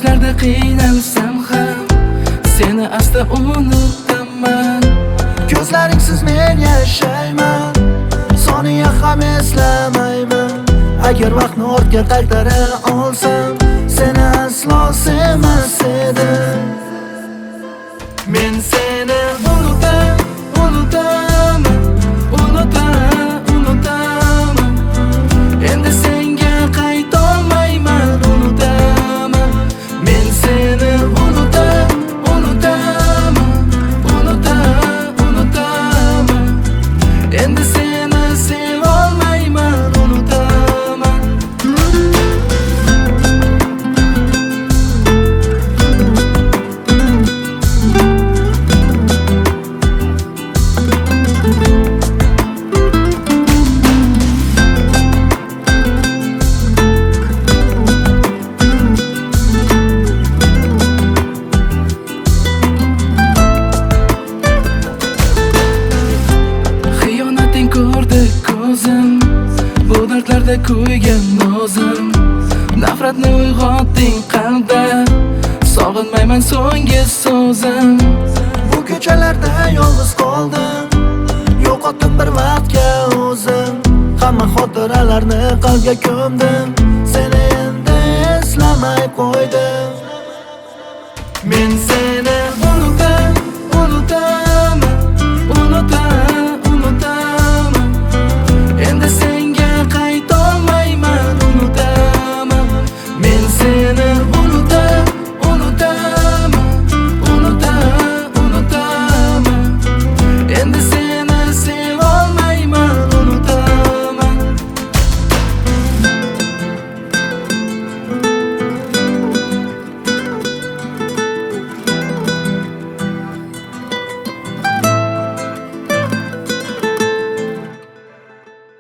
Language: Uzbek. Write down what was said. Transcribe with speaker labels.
Speaker 1: yoshlarda qiynalsam ham seni asta unutaman.
Speaker 2: Ko'zlaringsiz men yashayman, soniya ham eslamayman. Agar vaqtni ortga qaytara olsam, seni aslo sevmas edim. Men seni unutaman, endi senga qaytolmayman, unutaman. Men seni unutaman, endi seni sevolmayman, unutaman. Xiyonating ko'rdi ko'zim, bu dardlarda kuygan nozim. Nafratni uyg'otding qalbda, sog'inmayman so'nggi so'zim. Bu ko'chalarda yolg'iz qoldim, yo'qotdim bir vaqtga o'zim. Hamma xotiralarni qalbga ko'mdim, seni endi eslamay qo'ydim.